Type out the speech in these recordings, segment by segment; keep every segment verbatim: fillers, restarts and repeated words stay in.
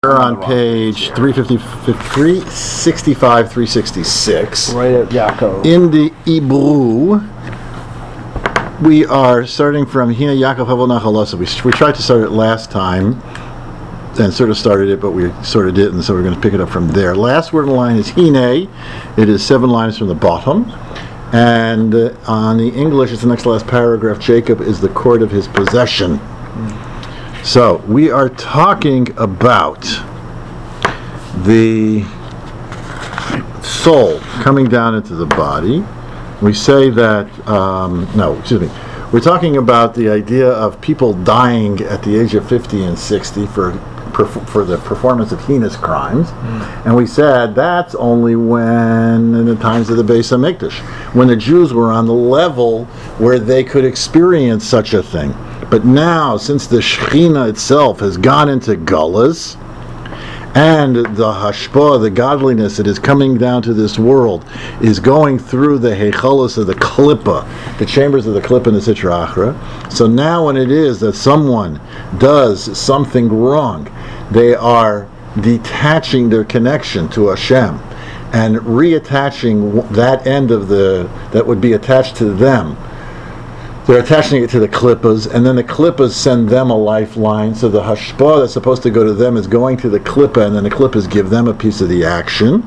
We're on page three fifty, three sixty-five, three sixty-six. Right at Yaakov. In the Ibru, we are starting from Hina Yaakov Havel Nachalosa. We, we tried to start it last time and sort of started it, but we sort of didn't, so we're going to pick it up from there. Last word in the line is Hine. It is seven lines from the bottom. And uh, on the English, it's the next to last paragraph. Jacob is the cord of his possession. So, we are talking about the soul coming down into the body. We say that, um, no, excuse me, we're talking about the idea of people dying at the age of fifty and sixty for for the performance of heinous crimes. Mm. And we said that's only when, in the times of the Beis HaMikdash, when the Jews were on the level where they could experience such a thing. But now, since the Shekhinah itself has gone into Gullus, and the Hashpah, the godliness that is coming down to this world, is going through the Heichalos of the Klippa, the chambers of the Klippa and the Sitra Achra. So now when it is that someone does something wrong, they are detaching their connection to Hashem and reattaching that end of the, that would be attached to them. They're attaching it to the klippas, and then the klippas send them a lifeline. So the hashpah that's supposed to go to them is going to the klippa, and then the klippas give them a piece of the action.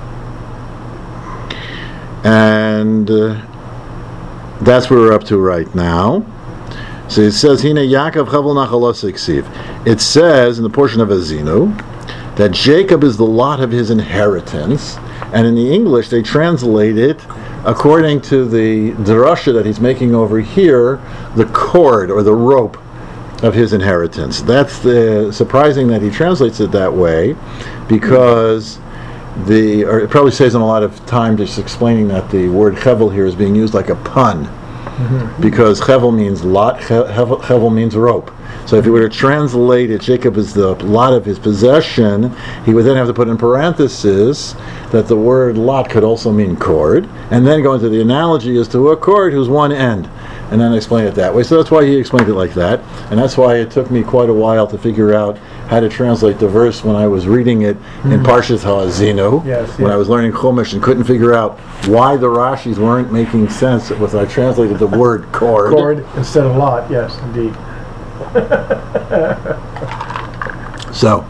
And uh, that's where we're up to right now. So it says, Hine Yaakov Chavel Nachalosa Iksiv. It says in the portion of Azinu that Jacob is the lot of his inheritance, and in the English they translate it according to the drasha that he's making over here, the cord or the rope of his inheritance. That's the surprising that he translates it that way, because the or it probably saves him a lot of time just explaining that the word chevel here is being used like a pun, mm-hmm. because chevel means lot, chevel, chevel means rope. So if he were to translate it, Jacob is the lot of his possession, he would then have to put in parentheses that the word lot could also mean cord, and then go into the analogy as to a cord whose one end, and then explain it that way. So that's why he explained it like that, and that's why it took me quite a while to figure out how to translate the verse when I was reading it mm-hmm. in Parshas HaAzinu, yes, when yes. I was learning Chumash and couldn't figure out why the Rashis weren't making sense when I translated the word cord. Cord instead of lot, yes, indeed. So,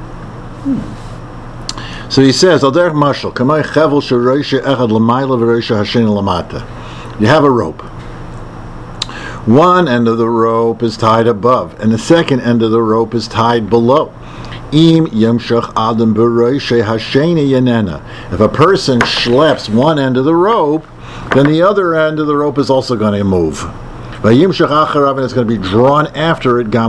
so he says, Al derech mashal, kamay chevel sheroisha echad l'mayla v'roisha hasheni l'mata. You have a rope. One end of the rope is tied above, and the second end of the rope is tied below. Im yemshach adam b'roisha hasheni yanena. If a person schleps one end of the rope, then the other end of the rope is also going to move. And it's going to be drawn after it.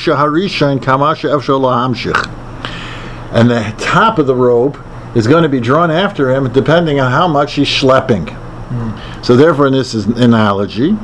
And the top of the rope is going to be drawn after him, depending on how much he's schlepping. Mm. So therefore, in this is an analogy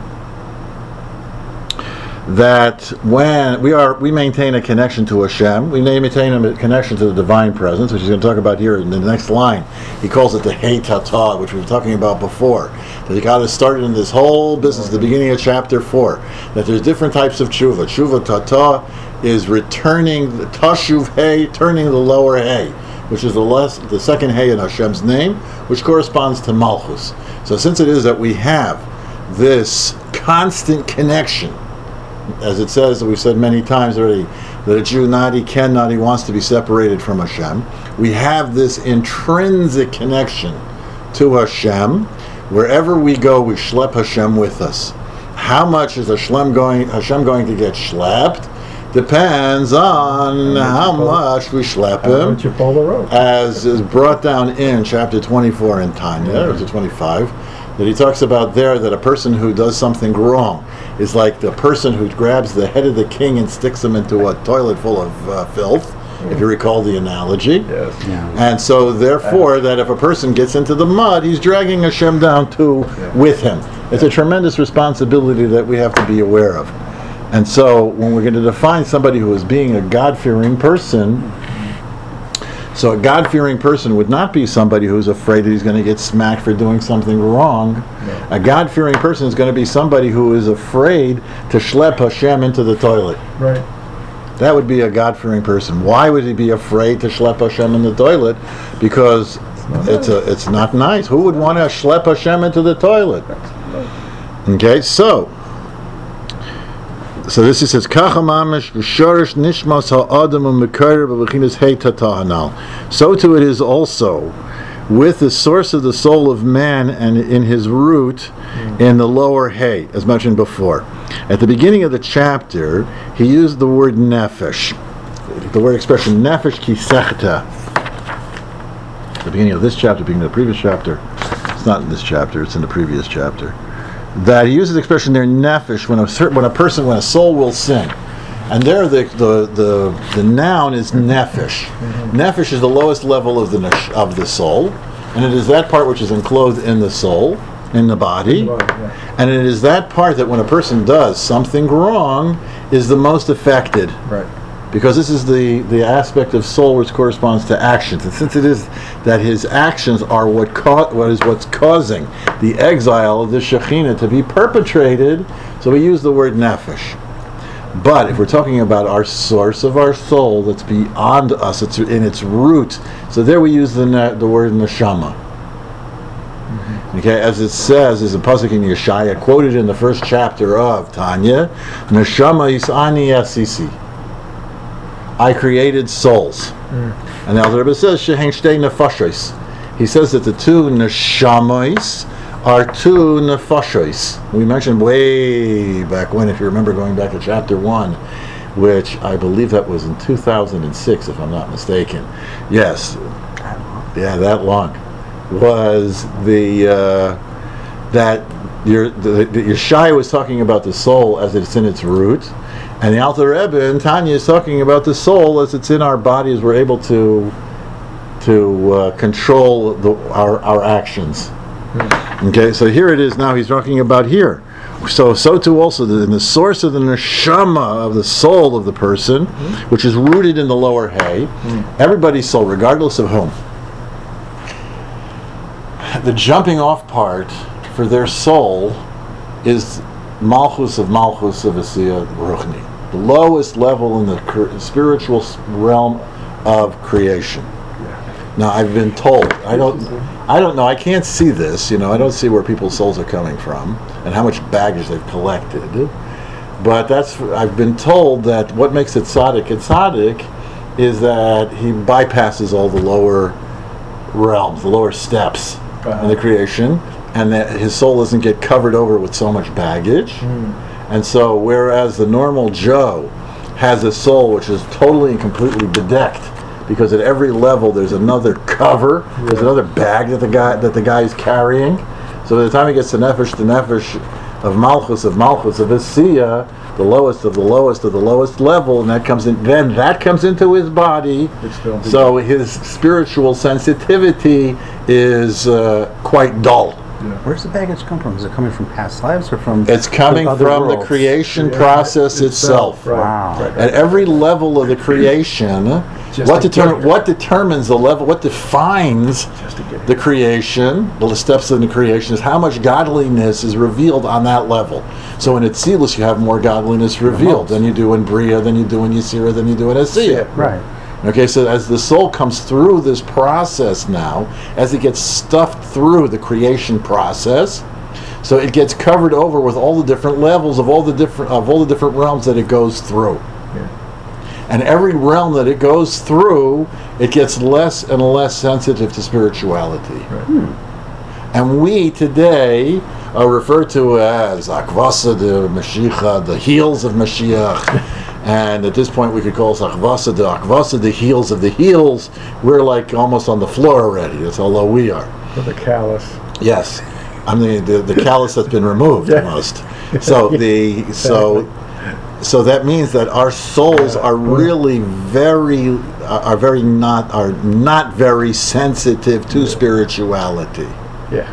that when we are, we maintain a connection to Hashem, we maintain a connection to the divine presence, which he's going to talk about here in the next line. He calls it the Hei Tata, which we were talking about before. That he got us started in this whole business at the beginning of chapter four. That there's different types of tshuva. Tshuva Tata is returning the Tashuv Hey, turning the lower Hey, which is the less, the second Hey in Hashem's name, which corresponds to Malchus. So since it is that we have this constant connection, as it says, we've said many times already, that a Jew not he can not he wants to be separated from Hashem. We have this intrinsic connection to Hashem. Wherever we go, we schlep Hashem with us. How much is Hashem going, Hashem going to get schlepped? Depends on how much we schlep him, you pull the rope. As is brought down in chapter twenty-four in Tanya, or twenty-five, that he talks about there that a person who does something wrong is like the person who grabs the head of the king and sticks him into a toilet full of uh, filth, mm. if you recall the analogy. Yes. Yeah. And so therefore uh, that if a person gets into the mud, he's dragging Hashem down too yeah. with him. It's a tremendous responsibility that we have to be aware of. And so when we're going to define somebody who is being a God-fearing person, so a God-fearing person would not be somebody who's afraid that he's going to get smacked for doing something wrong. No. A God-fearing person is going to be somebody who is afraid to schlep Hashem into the toilet. Right. That would be a God-fearing person. Why would he be afraid to schlep Hashem in the toilet? Because it's a, it's not nice. Who would want to schlep Hashem into the toilet? Okay, so so this is says Kacha mamish v'shorish nishmas ha'adam u'mekarer b'v'chinas hey tatahanal. So too it is also with the source of the soul of man and in his root in the lower hay, as mentioned before. At the beginning of the chapter, he used the word nefesh, the word expression nefesh kisechta. At the beginning of this chapter, beginning of the previous chapter, it's not in this chapter, it's in the previous chapter, that he uses the expression there nefesh when a certain, when a person, when a soul will sin. And there the the the, the noun is nefesh. Mm-hmm. Nefesh is the lowest level of the nesh, of the soul, and it is that part which is enclosed in the soul, in the body, in the body yeah. And it is that part that when a person does something wrong is the most affected. Right. Because this is the, the aspect of soul which corresponds to actions. And since it is that his actions are what ca- what is what's causing the exile of the Shekhinah to be perpetrated, so we use the word nefesh. But if we're talking about our source of our soul that's beyond us, it's in its root, so there we use the ne- the word neshama. Mm-hmm. Okay, as it says, is a pasuk in Yeshaya, quoted in the first chapter of Tanya, neshama isani asisi. I created souls. Mm. And the Alter Rebbe says, Shehen shtei nefashos. He says that the two neshamas are two nefashos. We mentioned way back when, if you remember going back to chapter one, which I believe that was in two thousand six, if I'm not mistaken. Yes. Yeah, that long. Was the, uh, that your, the, the Yeshaya was talking about the soul as it's in its root, and the Alter Rebbe and Tanya is talking about the soul as it's in our body, as we're able to to uh, control the, our our actions. Mm. Okay, so here it is now he's talking about here. So so too also the, in the source of the neshama of the soul of the person, mm. which is rooted in the lower hay, mm. everybody's soul, regardless of whom. The jumping off part for their soul is Malchus of Malchus of Asiya Ruchni, the lowest level in the cr- spiritual realm of creation. Yeah. Now I've been told, I don't, I don't know, I can't see this. You know, I don't see where people's souls are coming from and how much baggage they've collected. But that's, I've been told that what makes it tzaddik and tzaddik is that he bypasses all the lower realms, the lower steps uh-huh. in the creation. And that his soul doesn't get covered over with so much baggage. Mm. And so, whereas the normal Joe has a soul which is totally and completely bedecked, because at every level there's another cover, yeah. there's another bag that the guy that the guy is carrying. So by the time he gets to nefesh, the nefesh of Malchus of Malchus of Asiya, the lowest of the lowest of the lowest level, and that comes in. Then that comes into his body. So his spiritual sensitivity is uh, quite dull. Yeah. Where does the baggage come from? Is it coming from past lives or from? It's coming from, from the creation yeah. process itself. Right. Wow. Right. At every level of the creation, what, determ- what determines the level, what defines the creation, the steps in the creation, is how much godliness is revealed on that level. So in Atzilus, you have more godliness revealed than you do in Bria, than you do in Yisira, than you do in Asiya. Right. Okay, so as the soul comes through this process now, as it gets stuffed through the creation process, so it gets covered over with all the different levels of all the different of all the different realms that it goes through. Yeah. And every realm that it goes through, it gets less and less sensitive to spirituality. Right. Hmm. And we today are referred to as Akvasa de Mashiach, the heels of Mashiach. And at this point, we could call us Akvasa de Akvasa, the heels of the heels. We're like almost on the floor already. That's how low we are. With a callus. Yes, I mean the the callus that's been removed yeah. almost. So the so so that means that our souls are really very are very not are not very sensitive to yeah. spirituality. Yeah.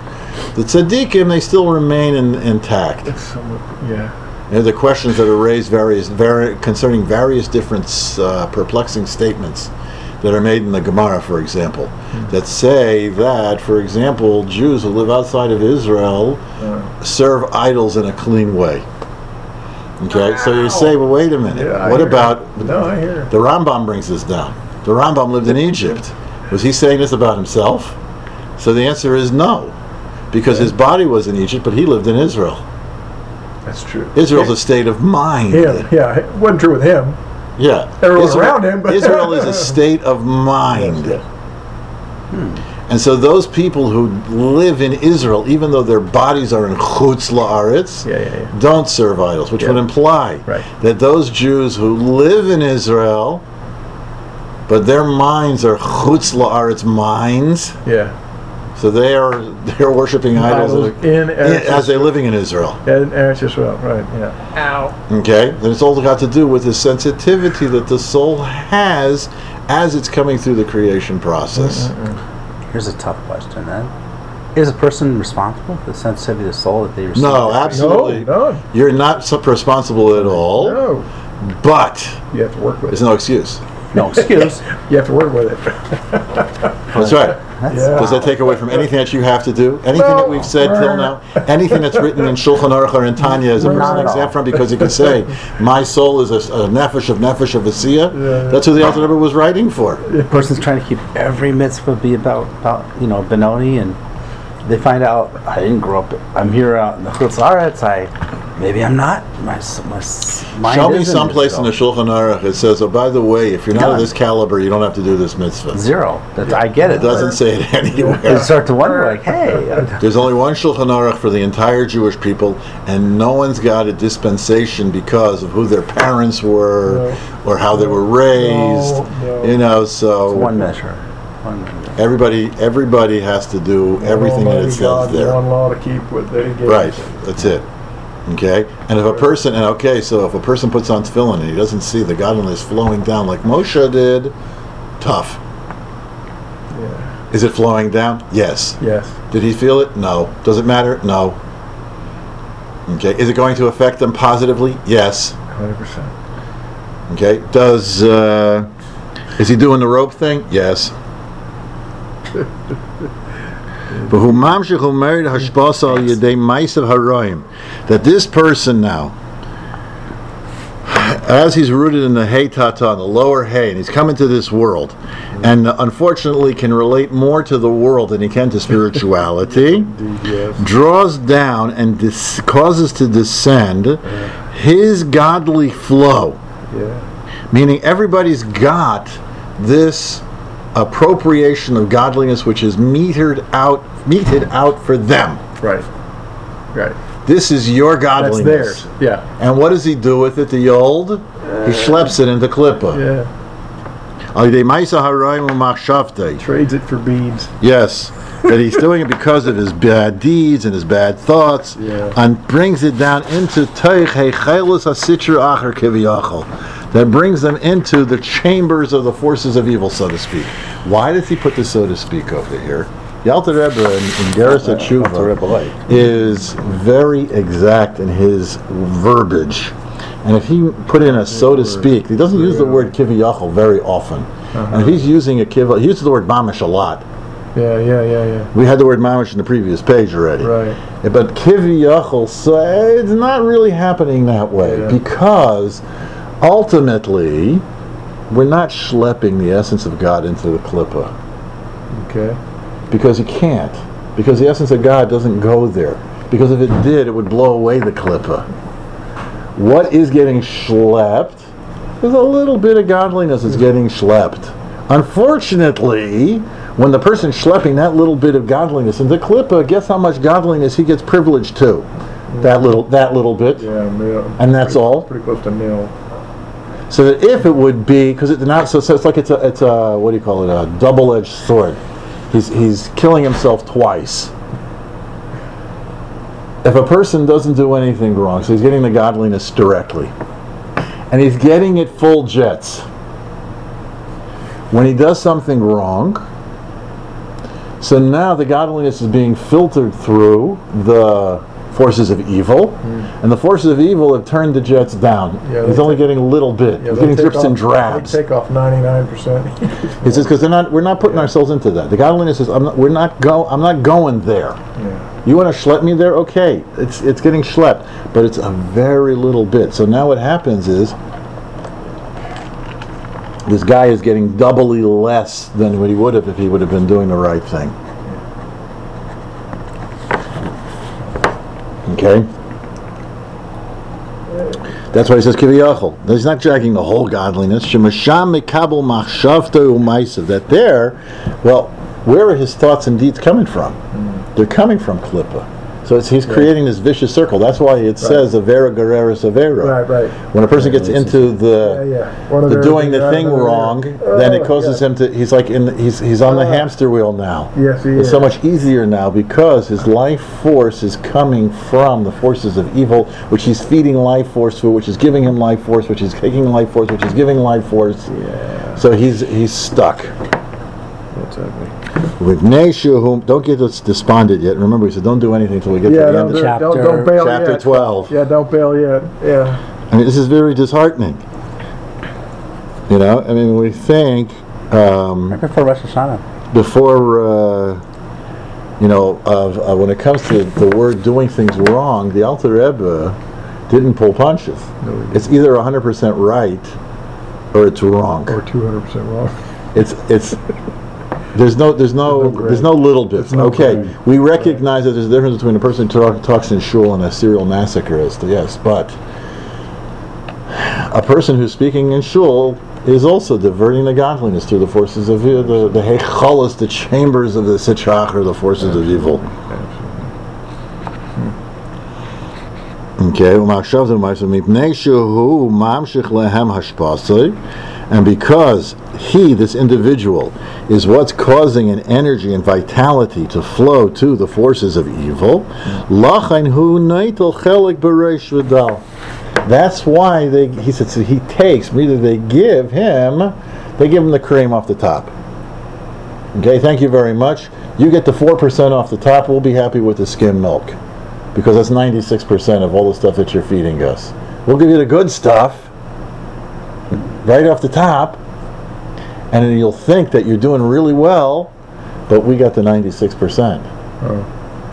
The tzaddikim, they still remain in, intact. It's somewhat, yeah. And the questions that are raised various, vari, concerning various different uh, perplexing statements that are made in the Gemara, for example, mm. that say that, for example, Jews who live outside of Israel uh. serve idols in a clean way. Okay, so you say, well, wait a minute. Yeah, I what hear about you. No, I hear. the Rambam brings this down? The Rambam lived in Egypt. Was he saying this about himself? So the answer is no, because his body was in Egypt, but he lived in Israel. That's true. Israel's a state of mind. Him, yeah, it wasn't true with him. Yeah. Everyone Israel, around him, but Israel is a state of mind. Yes, And so those people who live in Israel, even though their bodies are in Chutz La'aretz, Yeah, yeah, yeah. don't serve idols, which Yeah. would imply Right. that those Jews who live in Israel, but their minds are Chutz La'aretz minds, Yeah. so they are they're worshiping idols, Idols that are- in Eretz as they're Yisrael. living in Israel. And Eretz Yisrael, right? Yeah. Ow. Okay, and it's all got to do with the sensitivity that the soul has as it's coming through the creation process. Here's a tough question then. Is a person responsible for the sensitivity of the soul that they receive? No, absolutely. No, no. You're not so responsible at all, No. but You have to work with there's it. no excuse. No excuse. You have to work with it. That's right. That's, Yeah. Does that take away from anything that you have to do? Anything No. that we've said till now? Anything that's written in Shulchan Aruch or in Tanya is a Not person at all. exempt from, because you can say, my soul is a, a nefesh of nefesh of Asiya. Yeah. That's who the Alter Rebbe was writing for. the person's trying to keep every mitzvah be about, about you know, Benoni, and they find out, I didn't grow up, I'm here out in the Chutz La'aretz, I, maybe I'm not. My, s- my s- mind Show me is in someplace in the Israel. Shulchan Aruch it says, oh, by the way, if you're not of None. this caliber, you don't have to do this mitzvah. Zero. That, I get it. It doesn't say it You anywhere. start to wonder, like, hey, uh, There's only one Shulchan Aruch for the entire Jewish people, and no one's got a dispensation because of who their parents were No. or how they were raised. No, no. You know, so one measure. One measure. everybody everybody has to do everything that it Almighty says God, there. One law to keep what they gave Right, us. that's it. Okay, and if a person, and okay, so if a person puts on tefillin and he doesn't see the godliness flowing down like Moshe did, tough. Yeah. Is it flowing down? Yes. Yes. Did he feel it? No. Does it matter? No. Okay. Is it going to affect them positively? Yes. one hundred percent. Okay. Does uh, is he doing the rope thing? Yes. That this person now, as he's rooted in the hay tata, the lower hay, and he's come into this world, and unfortunately can relate more to the world than he can to spirituality, Indeed, yes. draws down and dis- causes to descend his godly flow. Yeah. Meaning everybody's got this appropriation of godliness which is metered out, meted out for them. Right. Right. This is your That's godliness. theirs. Yeah. And what does he do with it, the old? He schleps it into Klippa. Yeah. Yeah. Trades it for beads. Yes. That he's doing it because of his bad deeds and his bad thoughts, Yeah. and brings it down into Teich Heichelis HaSitra Acher Kiviyachol. That brings them into the chambers of the forces of evil, so to speak. Why does he put the so to speak over here? The Alter Rebbe in, in Geras Alter Rebbe HaTshuva like. is very exact in his verbiage. And if he put in a so to speak, he doesn't use the word kiviyachol very often. And if he's using a kiv, he uses the word mamish a lot. Yeah, yeah, yeah, yeah. We had the word mamish in the previous page already. Right. But kiviyachol, so it's not really happening that way, Yeah. because ultimately we're not schlepping the essence of God into the klippa, Okay. because you can't, because the essence of God doesn't go there, because if it did, it would blow away the klippa. What is getting schlepped is a little bit of godliness is getting schlepped. Unfortunately, when the person schlepping that little bit of godliness into klippa, guess how much godliness he gets privileged to? That little, that little bit, Yeah, mil. and that's all. Pretty close to nil. So that if it would be, because it's not, so, so it's like it's a, it's a, what do you call it, a double-edged sword. He's he's killing himself twice. If a person doesn't do anything wrong, so he's getting the godliness directly, and he's getting it full jets. When he does something wrong, so now the godliness is being filtered through the forces of evil, and the forces of evil have turned the jets down. Yeah, He's they only take- getting a little bit. Yeah, He's they getting take drips and off- drabs. They take off ninety-nine percent. He says because they're not. We're not putting ourselves into that. The godliness is. I'm not, we're not go. I'm not going there. Yeah. You want to schlep me there? Okay, it's it's getting schlepped, but it's a very little bit. So now what happens is this guy is getting doubly less than what he would have if he would have been doing the right thing. Okay? That's why he says kiviyachol. He's not dragging the whole godliness. Shemasham mikabel machshavta u'maisav. That there, well, where are his thoughts and deeds coming from? They're coming from klippa. So it's, he's creating this vicious circle. That's why it says avera gereris avera. Right, right. When a person gets into Yeah, the yeah. One of the their- doing the yeah, thing another- wrong, Oh, then it causes yeah. him to. He's like in. The, he's he's on the Uh, hamster wheel now. Yes, he It's is. so much easier now because his life force is coming from the forces of evil, which he's feeding life force to, which is giving him life force, which is taking life force, which is giving life force. Yeah. So he's he's stuck. That's ugly. With Neshu, whom don't get us despondent yet. Remember, we said don't do anything until we get Yeah, to the don't, end. do Of it. chapter- don't, don't bail chapter yet. twelve. Yeah, don't bail yet. Yeah. I mean, this is very disheartening. You know, I mean, we think um, Right before Rosh Hashanah. before, uh, you know, of uh, when it comes to the word doing things wrong, the Alter Rebbe didn't pull punches. No, he didn't. It's either one hundred percent right or it's wrong. Or two hundred percent wrong. It's it's there's no there's no There's no gray. there's no little bits. There's no Okay, gray. we recognize that there's a difference between a person who talk, talks in shul and a serial massacreist. Yes, but a person who's speaking in shul is also diverting the godliness through the forces of evil, the the heichalos, the chambers of the sitrach, or the forces of evil. Okay, umachshavim ma'asim mipnei shehu mamshich lehem hashpasei, and because he, this individual, is what's causing an energy and vitality to flow to the forces of evil, lachain hu neitel chelik b'reish v'dal. That's why they. He said so he takes. Either they give him, they give him the cream off the top. Okay, thank you very much. You get the four percent off the top. We'll be happy with the skim milk, because that's ninety-six percent of all the stuff that you're feeding us. We'll give you the good stuff right off the top, and then you'll think that you're doing really well, but we got the ninety-six percent. Oh.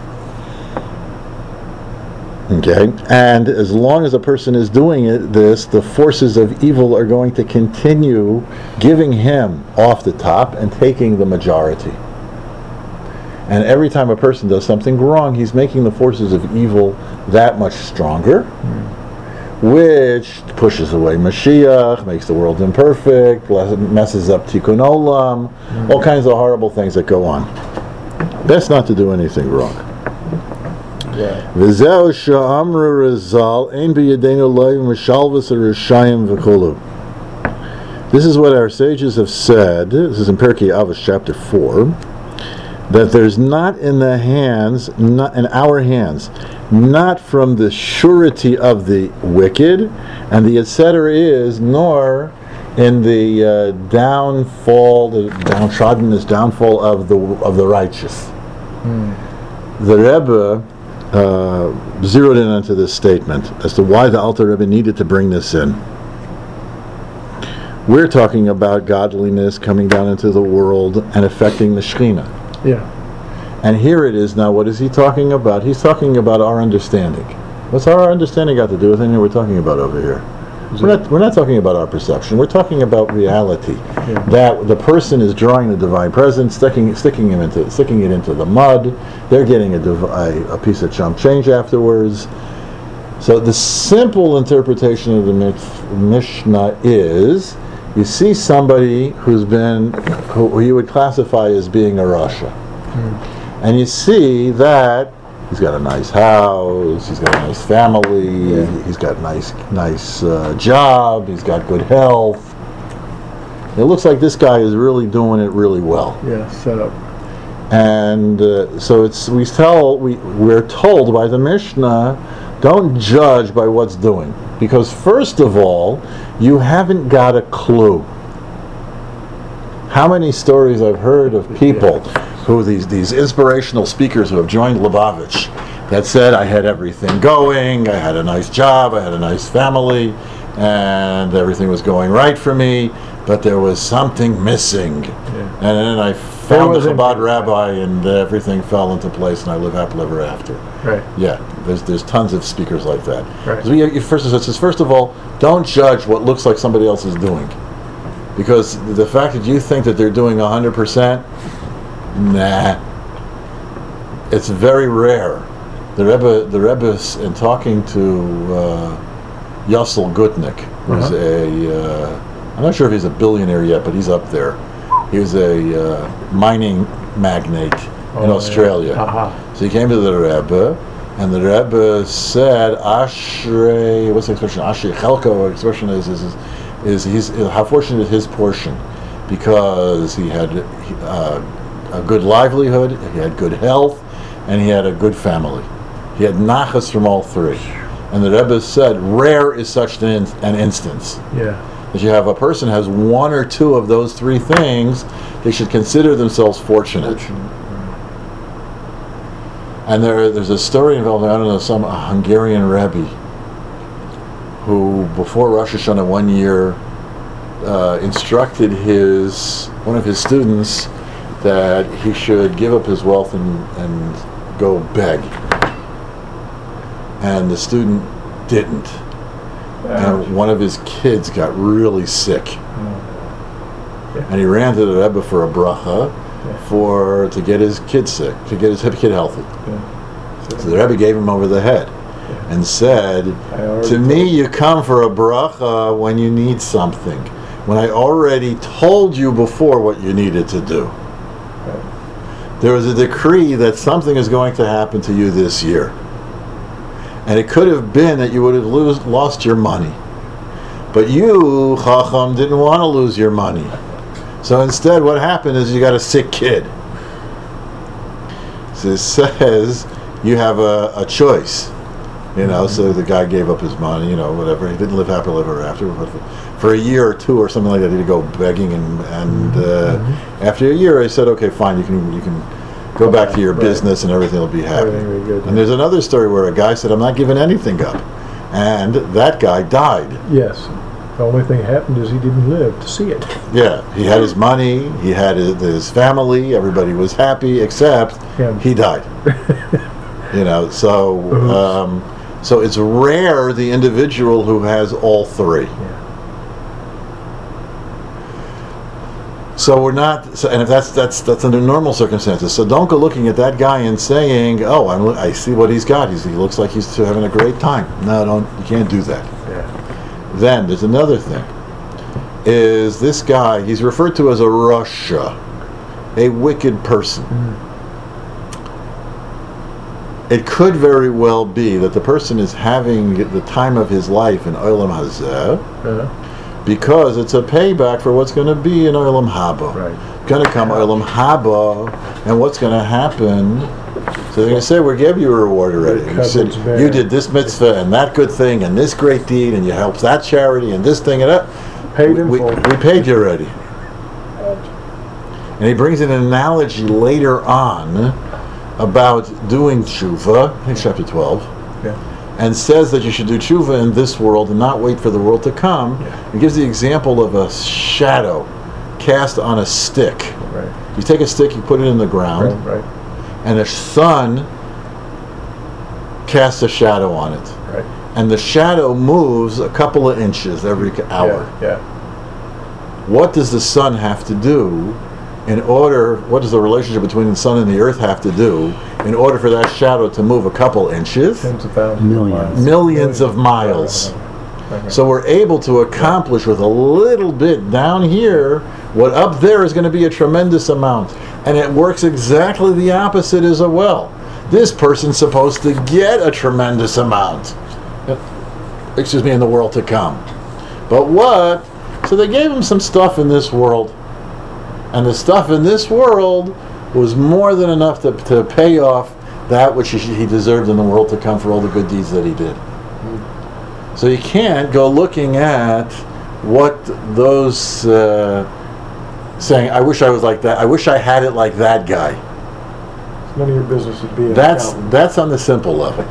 Okay, and as long as a person is doing it, this, the forces of evil are going to continue giving him off the top and taking the majority. And every time a person does something wrong, he's making the forces of evil that much stronger, which pushes away Mashiach, makes the world imperfect, messes up Tikkun Olam, all kinds of horrible things that go on. Best not to do anything wrong. Yeah. V'zeu she'amru Rizal ein b'yadeinu loy m'shalvus rishayim v'kulu. This is what our sages have said. This is in Pirkei Avos chapter four. That there's not in the hands, not in our hands, not from the surety of the wicked, and the et cetera is, nor in the uh, downfall, the downtroddenness, downfall of the of the righteous. The Rebbe uh, zeroed in onto this statement as to why the Alter Rebbe needed to bring this in. We're talking about godliness coming down into the world and affecting the Shekhinah. Yeah. And here it is now. What is he talking about? He's talking about our understanding. What's our understanding got to do with anything we're talking about over here? We're not, we're not talking about our perception. We're talking about reality. Yeah. That the person is drawing the divine presence, sticking sticking him into sticking it into the mud. They're getting a, div- a, a piece of chump change afterwards. So the simple interpretation of the mit- Mishnah is: you see somebody who's been, who, who you would classify as being a Rasha. And you see that he's got a nice house, he's got a nice family, Yeah. he's got a nice, nice uh, job, he's got good health. It looks like this guy is really doing it really well. Yeah. Set up. And uh, so it's we tell we we're told by the Mishnah, don't judge by what's doing, because first of all, you haven't got a clue. How many stories I've heard of people who these these inspirational speakers who have joined Lubavitch, that said I had everything going, I had a nice job, I had a nice family, and everything was going right for me, but there was something missing. Yeah. And then I found the was Chabad empty. rabbi, and everything fell into place, and I live happily ever after. Right. Yeah, there's there's tons of speakers like that. Right. So you, you first, it says, first of all, don't judge what looks like somebody else is doing, because the fact that you think that they're doing one hundred percent, nah, it's very rare. The Rebbe, the Rebbe's, in talking to uh, Yossel Gutnick, who's Uh-huh. a, uh, I'm not sure if he's a billionaire yet, but he's up there. He was a uh, mining magnate in Oh, Australia. yeah. Aha. So he came to the Rebbe, and the Rebbe said, "Ashrei, what's the expression? Ashrei Chelko." Expression is is is, is he's how fortunate is his portion, because he had uh, a good livelihood, he had good health, and he had a good family. He had nachas from all three. And the Rebbe said, rare is such an, in, an instance. Yeah. That you have a person has one or two of those three things, they should consider themselves fortunate. And there, there's a story involving, I don't know, some Hungarian Rebbe who, before Rosh Hashanah one year, uh, instructed his one of his students that he should give up his wealth and, and go beg. And the student didn't. And one of his kids got really sick. Yeah. And he ran to the Rebbe for a bracha Yeah. for to get his kid sick, to get his kid healthy. Yeah. So the Rebbe gave him over the head and said, I already to me told you come for a bracha when you need something, when I already told you before what you needed to do. There was a decree that something is going to happen to you this year. And it could have been that you would have lose, lost your money. But you, Chacham, didn't want to lose your money. So instead what happened is you got a sick kid. So it says you have a, a choice. You know, so the guy gave up his money, you know, whatever. He didn't live happily ever after. But for a year or two or something like that, he'd go begging. And, and uh, Mm-hmm. after a year, I said, okay, fine, you can you can go back to your Right. business and everything will be happy. Everything will be good. And there's another story where a guy said, I'm not giving anything up. And that guy died. Yes. The only thing that happened is he didn't live to see it. Yeah, he had his money, he had his, his family, everybody was happy, except Him. he died. You know, so um, so it's rare the individual who has all three. Yeah. So we're not, so, and if that's that's that's under normal circumstances. So don't go looking at that guy and saying, "Oh, I'm, I see what he's got. He's, he looks like he's having a great time." No, don't. You can't do that. Yeah. Then there's another thing. Is this guy? He's referred to as a rasha, a wicked person. It could very well be that the person is having the time of his life in Olam Hazeh, Uh, because it's a payback for what's going to be in Olam Haba. right. Going to come Olam Haba, and what's going to happen? So they're going to say, "We gave you a reward already. Your You, said, cupboard's bare." you did this mitzvah and that good thing and this great deed, and you helped that charity and this thing and that. Paid in we, full. we paid you already." And he brings an analogy later on about doing tshuva in chapter twelve. Yeah. And says that you should do tshuva in this world and not wait for the world to come. Yeah. He gives the example of a shadow cast on a stick. Right. You take a stick, you put it in the ground, Right. Right. and the sun casts a shadow on it. Right. And the shadow moves a couple of inches every hour. Yeah. yeah. What does the sun have to do in order, what does the relationship between the sun and the earth have to do in order for that shadow to move a couple inches? Tens of thousands. Millions. Of miles. Millions of miles. Right, right. So we're able to accomplish with a little bit down here what up there is going to be a tremendous amount. And it works exactly the opposite as well. This person's supposed to get a tremendous amount. Excuse me, in the world to come. But what? So they gave him some stuff in this world. And the stuff in this world was more than enough to, to pay off that which he, he deserved in the world to come for all the good deeds that he did. So you can't go looking at what those uh, saying, I wish I was like that, I wish I had it like that guy. None of your business would be an That's accountant. that's on the simple level.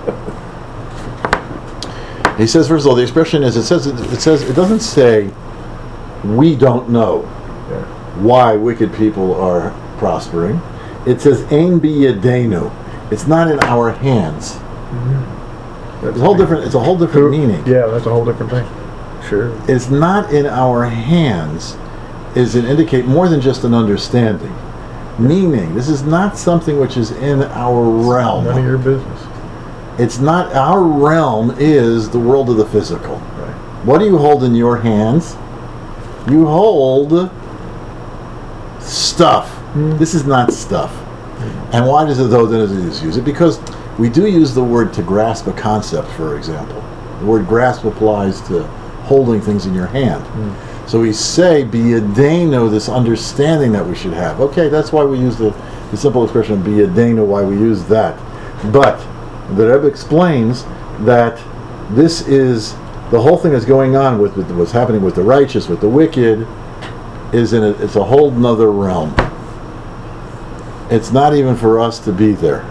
He says, first of all, the expression is it says it says it doesn't say we don't know Yeah. why wicked people are prospering. It says ein biyadenu. It's not in our hands. It's a whole different. It's a whole different meaning. Yeah, that's a whole different thing. Sure. It's not in our hands. Is it indicate more than just an understanding? Meaning, this is not something which is in our realm. None of your business. It's not, our realm is the world of the physical. Right. What do you hold in your hands? You hold stuff. Hmm. This is not stuff. And why does it, though, does it use it? Because we do use the word to grasp a concept, for example. The word grasp applies to holding things in your hand. Hmm. So we say, biyadenu, this understanding that we should have. Okay, that's why we use the, the simple expression of biyadenu, why we use that. But the Rebbe explains that this is, the whole thing that's going on with, with what's happening with the righteous, with the wicked, is in a, it's a whole nother realm. It's not even for us to be there.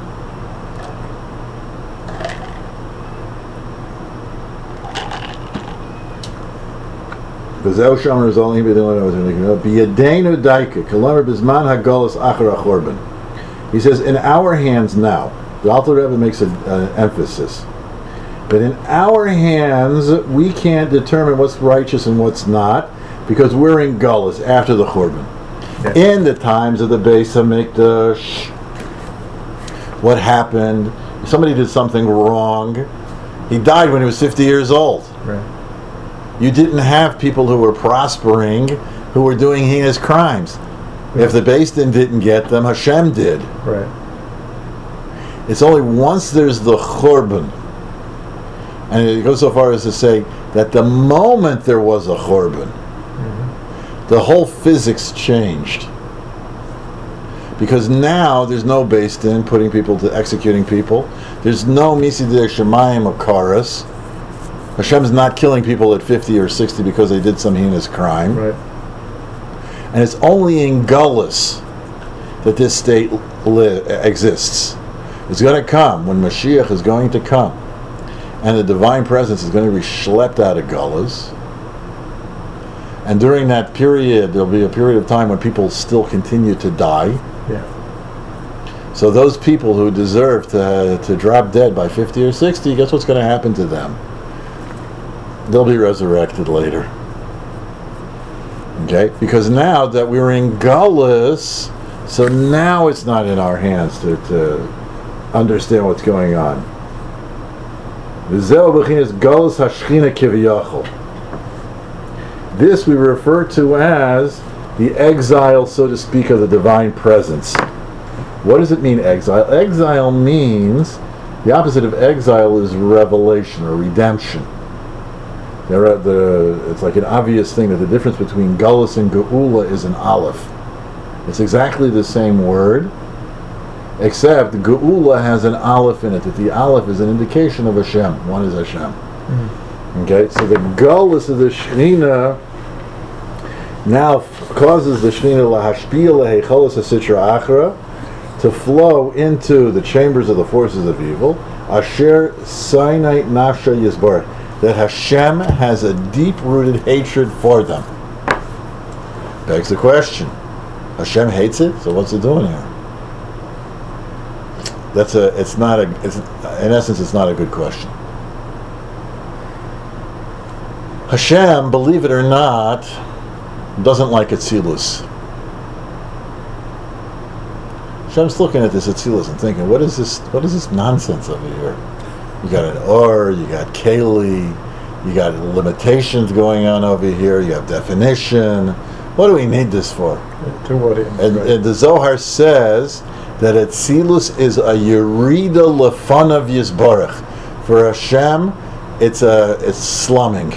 He says, in our hands now. The Alter Rebbe makes an emphasis. But in our hands, we can't determine what's righteous and what's not, because we're in Gullus after the Churban. Yeah. In the times of the Beis HaMikdash, what happened? Somebody did something wrong. He died when he was fifty years old. Right. You didn't have people who were prospering, who were doing heinous crimes. Yeah. If the Beis Din didn't get them, Hashem did. Right. It's only once there's the Churban, and it goes so far as to say that the moment there was a Churban, mm-hmm. the whole physics changed. Because now there's no Beis Din putting people to executing people. There's no Misidei Shemayim Akaras. Hashem's not killing people at fifty or sixty because they did some heinous crime. Right. And it's only in Gullus that this state li- exists. It's going to come when Mashiach is going to come, and the divine presence is going to be schlepped out of Gullus. And during that period, there'll be a period of time when people still continue to die. Yeah. So those people who deserve to to drop dead by fifty or sixty, guess what's going to happen to them? They'll be resurrected later. Okay? Because now that we're in Gullus, so now it's not in our hands to, to understand what's going on. This we refer to as the exile, so to speak, of the divine presence. What does it mean, exile? Exile means, the opposite of exile is revelation or redemption. There are the, it's like an obvious thing that the difference between Gullus and Geula is an aleph. It's exactly the same word, except Geula has an aleph in it, that the aleph is an indication of Hashem. One is Hashem. Mm-hmm. Okay, so the Gullus of the Shekhinah now f- causes the Shekhinah lahashpiyah lehecholos hasitra achra, to flow into the chambers of the forces of evil, asher sainai nafsha yisbarach, that Hashem has a deep-rooted hatred for them. Begs the question, Hashem hates it, so what's it doing here? That's a, it's not a, it's, in essence, it's not a good question. Hashem, believe it or not, doesn't like Atzilus. Hashem's looking at this Atzilus and thinking, what is this, what is this nonsense over here? You got an Or, you got Kali, you got limitations going on over here, you have definition. What do we need this for? To what end? And, Right. and the Zohar says that Atzilus is a Yerida Lefanav Yisbarach. For Hashem, it's a it's slumming.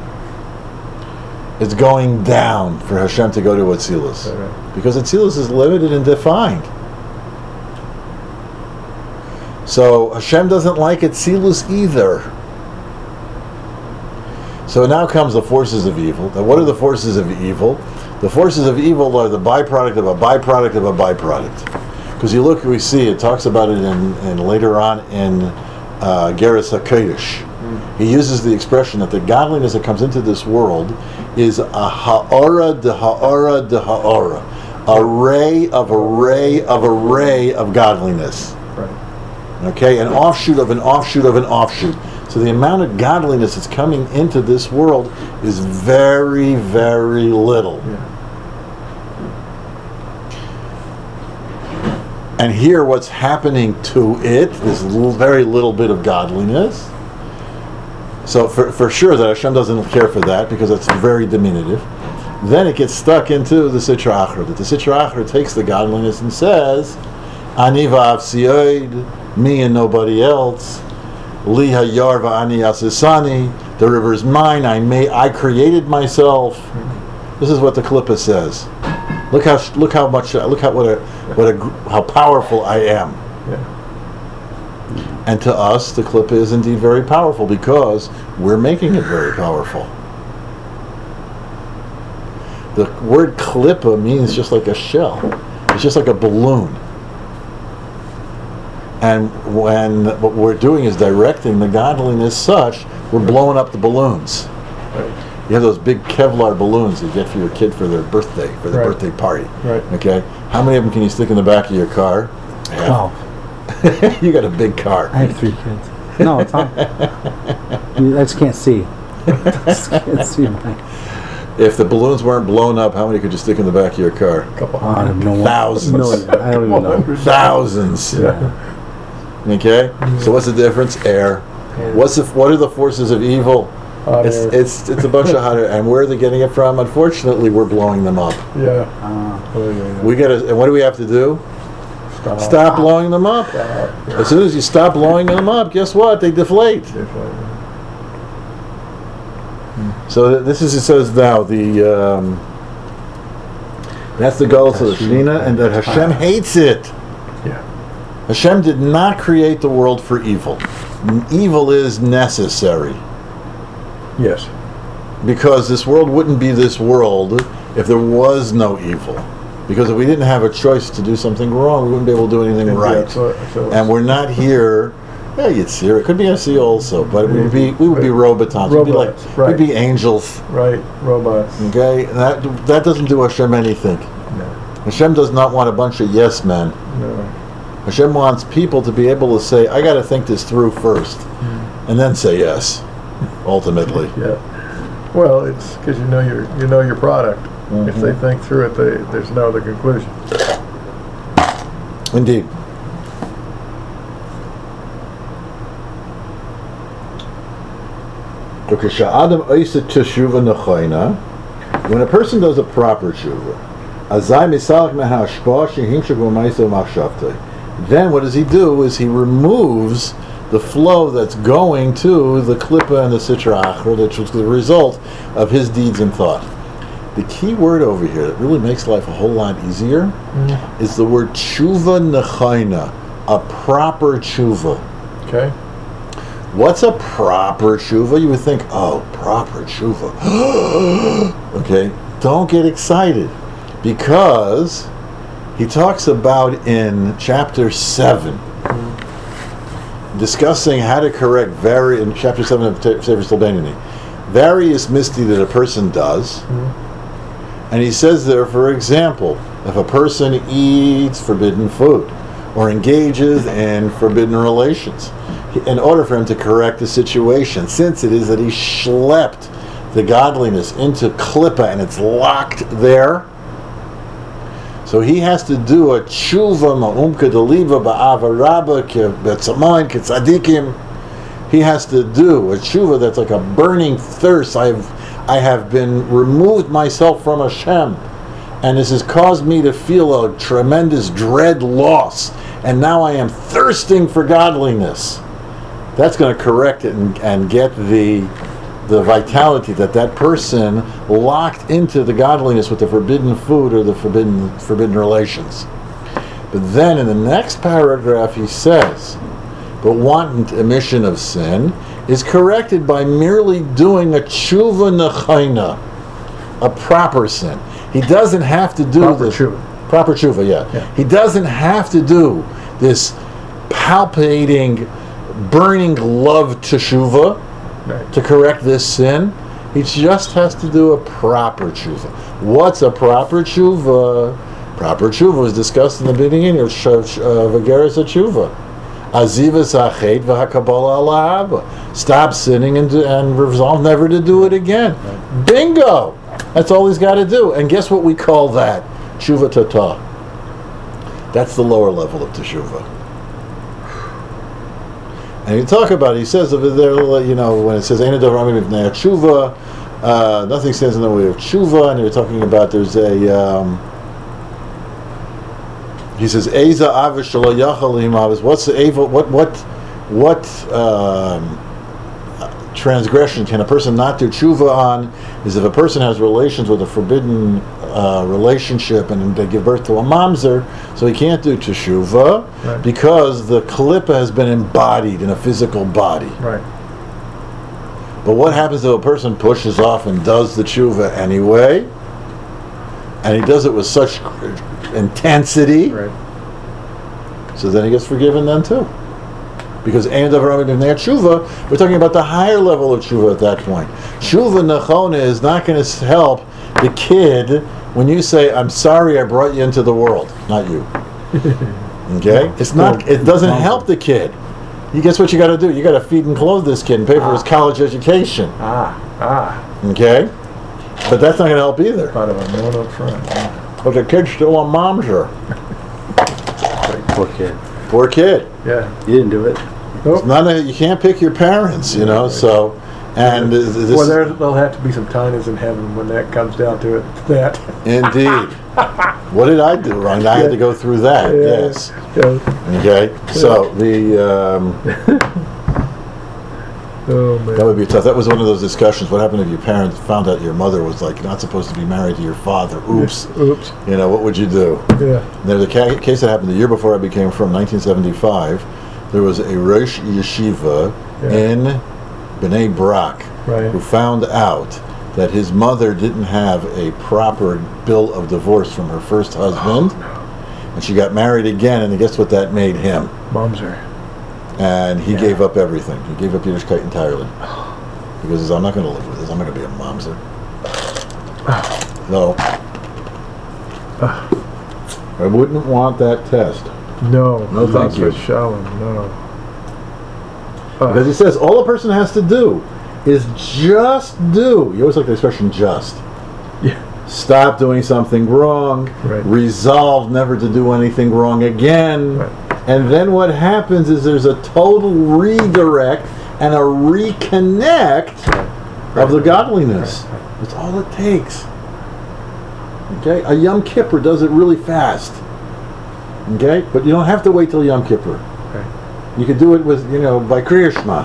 It's going down for Hashem to go to Atzilus. Right. Because Atzilus is limited and defined. So Hashem doesn't like Atzilus either. So now comes the forces of evil. Now what are the forces of evil? The forces of evil are the byproduct of a byproduct of a byproduct. Because you look, we see it talks about it in, in later on in uh, Geras HaKodesh. He uses the expression that the godliness that comes into this world is a ha'ara de ha'ara de ha'ara, a ray of a ray of a ray of godliness. Right. Okay, an offshoot of an offshoot of an offshoot. So the amount of godliness that's coming into this world is very, very little. Yeah. And here what's happening to it, this little, very little bit of godliness. So for, for sure that Hashem doesn't care for that because it's very diminutive. Then it gets stuck into the Sitra Achra. That the Sitra Achra takes the godliness and says, Ani va'av siyoid, me and nobody else. Li hayar va'ani asisani, the river is mine, I may, I created myself. This is what the Klippa says. Look how look how much look how what a what a how powerful I am. Yeah. And to us, the Klippa is indeed very powerful because we're making it very powerful. The word Klippa means just like a shell. It's just like a balloon. And when what we're doing is directing the godliness such, we're blowing up the balloons. Right. You have those big Kevlar balloons you get for your kid for their birthday, for their Right. birthday party. Right. Okay? How many of them can you stick in the back of your car? Twelve. You got a big car. I have three kids. No, it's not. You- I just can't see. I just can't see mine. If the balloons weren't blown up, how many could you stick in the back of your car? Couple Oh, I have hundred. no one. Thousands. Million. I don't even know. Hundred. Thousands. Yeah. Okay? So what's the difference? Air. What's the, what are the forces of evil? Hot It's, air. it's it's a bunch of hot air. And where are they getting it from? Unfortunately, we're blowing them up. Yeah. Uh, Oh, yeah, yeah. We gotta, and what do we have to do? Stop. Stop blowing them up. Stop. As soon as you stop blowing them up, guess what? They deflate. Definitely. So th- this is, it says now, the, um, that's the goal to the Shekhinah, and that Hashem hates it. Yeah. Hashem did not create the world for evil. N- Evil is necessary. Yes. Because this world wouldn't be this world if there was no evil. Because if we didn't have a choice to do something wrong, we wouldn't be able to do anything Yeah, right. so- so- And we're not here. Yeah, you'd see it. It could be S E also, but we would be we would be robotons. We'd be like Robots, right. we'd be angels. Right. Robots. Okay, and that that doesn't do Hashem anything. No. Hashem does not want a bunch of yes men. No. Hashem wants people to be able to say, "I got to think this through first, and then say yes." Ultimately, Yeah. Well, it's because you know your you know your product. If Mhm. they think through it, they, there's no other conclusion. indeed. When a person does a proper tshuva, then what does he do is he removes the flow that's going to the klippa and the sitra achra, which was the result of his deeds and thought. The key word over here that really makes life a whole lot easier Mm. is the word tshuva nechaina, a proper tshuva. Okay. What's a proper tshuva? You would think, oh, proper tshuva. Okay, don't get excited, because he talks about in chapter seven, discussing how to correct vari in chapter seven of Sefer Slobeniani, various misdeed that a person does. Mhm. And he says there, for example, if a person eats forbidden food or engages in forbidden relations, in order for him to correct the situation, since it is that he schlepped the godliness into klippa and it's locked there, so he has to do a tshuva ma'umka deliva ba'ava rabba ke'betzamayin ke'tzadikim. He has to do a tshuva that's like a burning thirst. I've I have been removed myself from Hashem, and this has caused me to feel a tremendous dread loss, and now I am thirsting for godliness. That's going to correct it and, and get the the vitality that that person locked into the godliness with the forbidden food or the forbidden forbidden relations. But then in the next paragraph he says, but wanton emission of sin is corrected by merely doing a tshuva nechaina, a proper sin. He doesn't have to do Proper this tshuva. Proper tshuva, yeah. Yeah. He doesn't have to do this palpating, burning love teshuva Right. to correct this sin. He just has to do a proper tshuva. What's a proper tshuva? Proper tshuva was discussed in the beginning of V'geres HaTshuva. Azivas ha'chet v'hakabala ala'aba. Stop sinning and, and resolve never to do it again. Right. Bingo! That's all he's got to do. And guess what we call that? Tshuva tata. That's the lower level of teshuva. And you talk about it, he says over there, you know, when it says, Ein hadavar amid b'nei tshuva, uh, nothing stands in the way of tshuva, and you're talking about there's a, um, he says, Eza avish shelo yachal limavis. What's the evil, what, what, what, um, transgression can a person not do tshuva on is if a person has relations with a forbidden uh, relationship and they give birth to a mamzer, so he can't do teshuva Right. because the klippa has been embodied in a physical body. Right. But what happens if a person pushes off and does the tshuva anyway, and he does it with such intensity, Right. so then he gets forgiven then too. Because Ein hadavar amid b'nei tshuva, we're talking about the higher level of tshuva at that point. Tshuva nechona is not going to help the kid when you say, "I'm sorry, I brought you into the world," not you. Okay, it's not. It doesn't help the kid. You guess what you got to do? You got to feed and clothe this kid and pay for his college education. Ah, ah. Okay, but that's not going to help either. Thought of a known up front. But the kid's still a momser. Poor kid. Poor kid. Yeah. You didn't do it. Nope. It's not a, you can't pick your parents, you know. So, and this Well, there, there'll have to be some tinies in heaven when that comes down to it. That. Indeed. What did I do wrong? I had to go through that. Yeah. Yes. Yeah. Okay. So the um, Oh man. that would be tough. That was one of those discussions. What happened if your parents found out your mother was like not supposed to be married to your father? Oops. Oops. You know, what would you do? Yeah. There's a ca- case that happened the year before I became from nineteen seventy-five. There was a Rosh Yeshiva Yeah. in Bnei Brak Right. who found out that his mother didn't have a proper bill of divorce from her first husband, and she got married again, and guess what that made him? Momser. And he Yeah. gave up everything. He gave up Yiddishkeit entirely. Because he says, I'm not going to live with this. I'm not going to be a momser. No. I wouldn't want that test. No. No, thank you. Shalom. No. Because he says, all a person has to do is just do. You always like the expression just. Yeah. Stop doing something wrong. Right. Resolve never to do anything wrong again. Right. And then what happens is there's a total redirect and a reconnect of the godliness. Right, right. That's all it takes. Okay? A Yom Kippur does it really fast. Okay? But you don't have to wait till Yom Kippur. Right. You could do it with, you know, by Kriya Shema.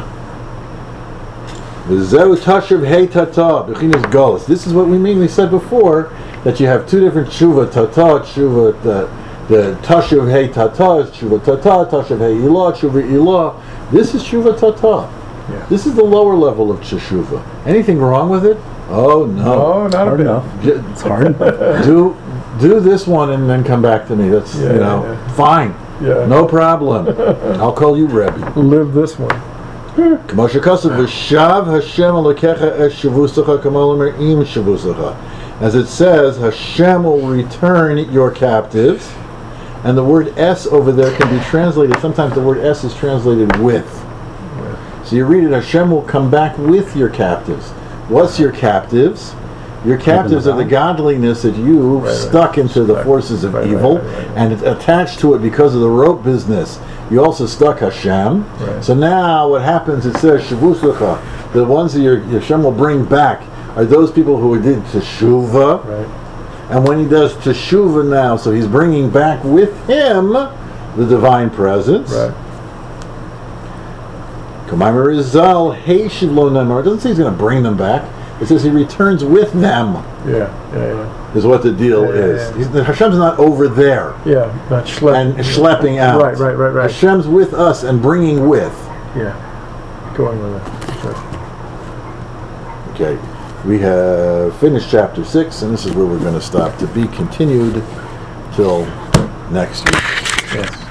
V'zeu tashuv hey tata, b'chinas golus. This is what we mean. We said before that you have two different tshuva tata, tshuva, the, the tashuv hey tata is tshuva tata, tashuv hey ilah, tshuva ilah. This is tshuva tata. Yeah. This is the lower level of teshuva. Anything wrong with it? Oh no. Oh, not Hard a bit. enough. J- It's hard. do do this one and then come back to me. That's Yeah, you know yeah. fine. Yeah. No problem. I'll call you Rebbe. Live this one. כמו שכתוב, "ושב Hashem Elokecha es shavusacha kamo l'omer im shavusacha." As it says, Hashem will return your captives. And the word "es" over there can be translated, sometimes the word "es" is translated "with." So you read it, Hashem will come back with your captives. What's your captives? Your captives are the godliness that you Right, right. stuck into the Stuck. forces of Right, right, evil, right, right, right. and it's attached to it because of the rope business. You also stuck Hashem. Right. So now what happens, it says, Shavusacha, the ones that your Hashem will bring back are those people who did Teshuvah. Right. And when he does Teshuvah now, so he's bringing back with him the divine presence. Right. Kamaimar Rizal, Hey Shivlo Namar. It doesn't say he's going to bring them back. It says he returns with them, Yeah. Yeah. Yeah. is what the deal Yeah, yeah, is. yeah. He's, Hashem's not over there Yeah. Not schlep. and schlepping out. Right. Right. Right. Right. Hashem's with us and bringing with. Yeah. Going with it. Right. Okay, we have finished chapter six, and this is where we're going to stop. To be continued until next week. Yes.